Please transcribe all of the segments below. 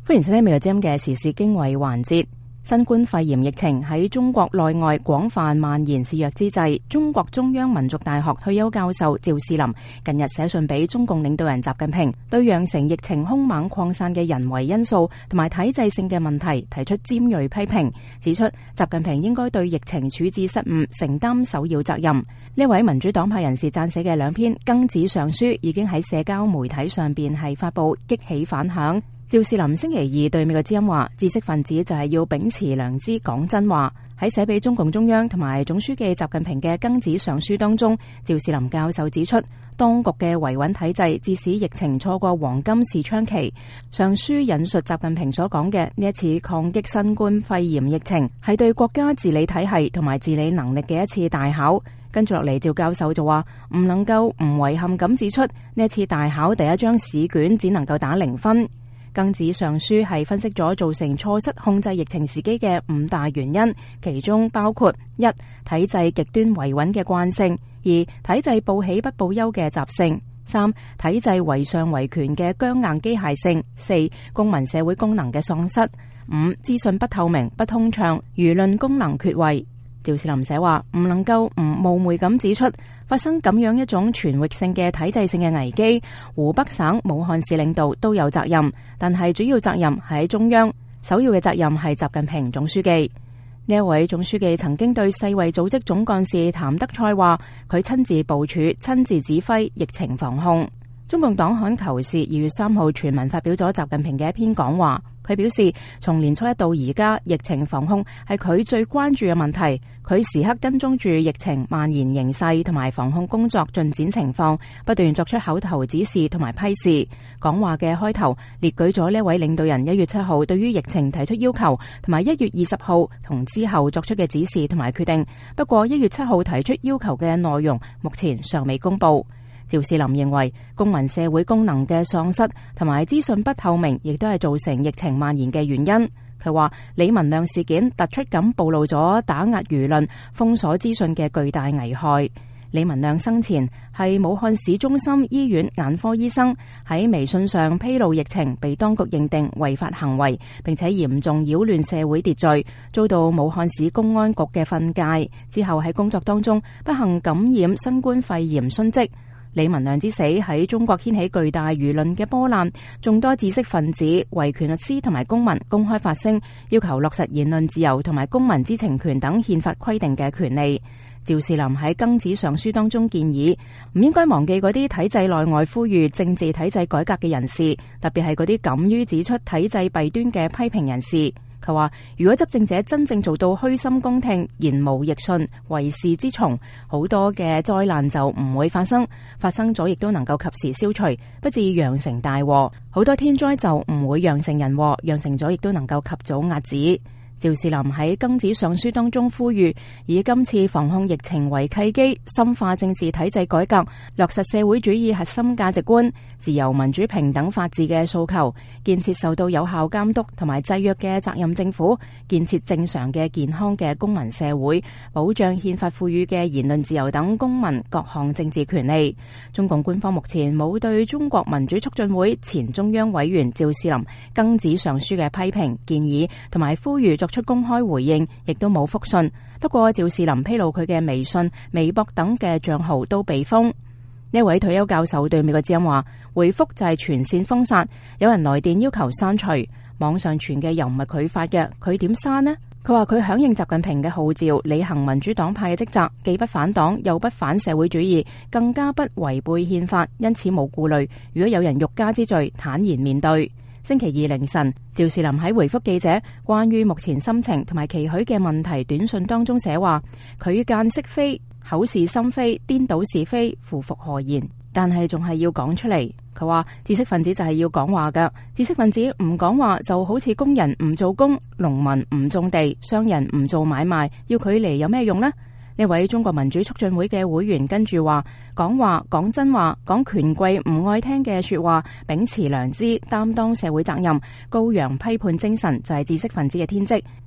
歡迎收聽《美國之音》嘅時事經緯環節。新冠肺炎疫情喺中國內外廣泛蔓延肆虐之際，中國中央民族大學退休教授趙士林近日寫信俾中共領導人習近平，對釀成疫情兇猛擴散嘅人為因素同埋體制性嘅問題提出尖銳批評，指出習近平應該對疫情處置失誤承擔首要責任。呢位民主黨派人士撰寫嘅2篇庚子上書已經喺社交媒體上邊係發布，激起反響。趙士林星期二對美國之音話，知識分子就係要秉持良知講真話。喺寫俾中共中央同埋總書記習近平嘅庚子上書當中，趙士林教授指出，當局嘅維穩體制致使疫情錯過黃金視窗期。上書引述習近平所講嘅，呢一次抗擊新冠肺炎疫情係對國家治理體系同埋治理能力嘅一次大考。跟住落嚟，趙教授就話唔能夠唔遺憾咁指出，呢一次大考第一張試卷只能夠打0分。庚子上書係分析咗造成錯失控制疫情時機嘅5大原因，其中包括1. 體制極端維穩嘅慣性；2. 體制報喜不報憂嘅習性；3. 體制唯上唯權嘅僵硬機械性；4. 公民社會功能嘅喪失；5. 資訊不透明不通暢，輿論功能缺位。趙士林寫話唔能夠唔冒昧咁指出，發生咁樣一種全域性嘅體制性嘅危機，湖北省武漢市領導都有責任，但係主要責任係喺中央，首要嘅責任係習近平總書記。呢一位總書記曾經對世衛組織總幹事譚德塞話，佢親自部署、親自指揮疫情防控。中共黨刊《求是》2月3號全文發表咗習近平嘅一篇講話，佢表示從年初一到而家，疫情防控係佢最關注嘅問題，佢時刻跟蹤住疫情蔓延形勢同埋防控工作進展情況，不斷作出口頭指示同埋批示。講話嘅開頭列舉咗呢位領導人1月7號對於疫情提出要求，同埋1月20號同之後作出嘅指示同埋決定。不過1月7號提出要求嘅內容目前尚未公布。趙士林認為，公民社會功能嘅喪失同埋資訊不透明，亦都係造成疫情蔓延嘅原因。佢話李文亮事件突出咁暴露咗打壓輿論、封鎖資訊嘅巨大危害。李文亮生前係武漢市中心醫院眼科醫生，喺微信上披露疫情被當局認定違法行為，並且嚴重擾亂社會秩序，遭到武漢市公安局嘅訓誡。之後喺工作當中不幸感染新冠肺炎殉職。李文亮之死喺中國掀起巨大輿論嘅波瀾，眾多知識分子、維權律師同埋公民公開發聲，要求落實言論自由同埋公民知情權等憲法規定嘅權利。趙士林喺庚子上書當中建議，唔應該忘記嗰啲體制內外呼籲政治體制改革嘅人士，特別係嗰啲敢於指出體制弊端嘅批評人士。佢話，如果執政者真正做到虛心恭聽、言無逆信、為事之從，好多嘅災難就唔會發生，發生咗亦都能夠及時消除，不至釀成大禍。好多天災就唔會釀成人禍，釀成咗亦都能夠及早遏止。趙士林喺庚子上書當中呼籲，以今次防控疫情為契機，深化政治體制改革，落實社會主義核心價值觀、自由民主平等法治嘅訴求，建設受到有效監督同埋制約嘅責任政府，建設正常嘅健康嘅公民社會，保障憲法賦予嘅言論自由等公民各項政治權利。中共官方目前冇對中國民主促進會前中央委員趙士林庚子上書嘅批評、建議同埋呼籲作出公開回應，亦都冇覆信。不過趙士林披露佢嘅微信、微博等嘅賬號都被封。呢位退休教授對美國之音話，回覆就係全線封殺，有人來電要求刪除，網上傳嘅又唔係佢發嘅，佢點刪呢？佢話佢響應習近平嘅號召，履行民主黨派嘅職責，既不反黨又不反社會主義，更加不違背憲法，因此冇顧慮。如果有人欲加之罪，坦然面對。星期二凌晨，趙士林喺回覆記者關於目前心情同埋期許嘅問題短信當中寫話，佢見識非，口是心非，顛倒是非，夫復何言？但係仲係要講出嚟。佢話知識分子就係要講話㗎，知識分子唔講話就好似工人唔做工、農民唔種地、商人唔做買賣，要佢嚟有咩用呢？呢位中國民主促進會嘅會員跟住話，講話講真話，講權貴唔愛聽嘅說話，秉持良知，擔當社會責任，高揚批判精神就係知識分子嘅天職。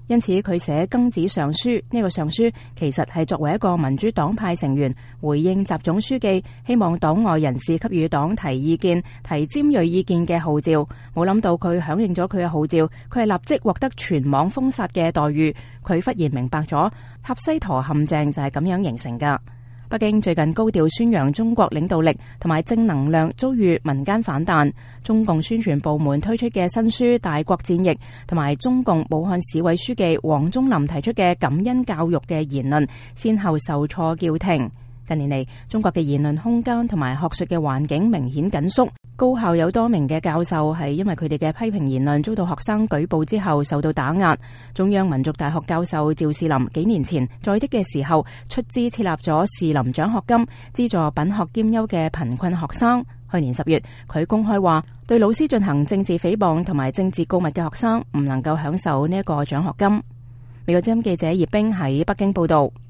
因此佢寫庚子上書，呢個上書其實係作為一個民主黨派成員回應習總書記希望黨外人士給予黨提意見、提尖銳意見嘅號召。冇諗到佢響應咗佢嘅號召，佢係立即獲得全網封殺嘅待遇。佢忽然明白咗塔西佗陷阱就係咁樣形成噶。北京最近高調宣揚中國領導力同埋正能量，遭遇民間反彈。中共宣傳部門推出嘅新書《大國戰役》同埋中共武漢市委書記王忠林提出嘅感恩教育嘅言論，先後受挫叫停。近年嚟，中國嘅言論空間同埋學術嘅環境明顯緊縮。高校有多名嘅教授係因為佢哋嘅批評言論遭到學生舉報之後受到打壓。中央民族大學教授趙士林幾年前在職嘅時候出資設立咗士林獎學金，資助品學兼優嘅貧困學生。去年10月，佢公開話對老師進行政治誹謗同埋政治告密嘅學生唔能夠享受呢一個獎學金。美國之音記者葉冰喺北京報道。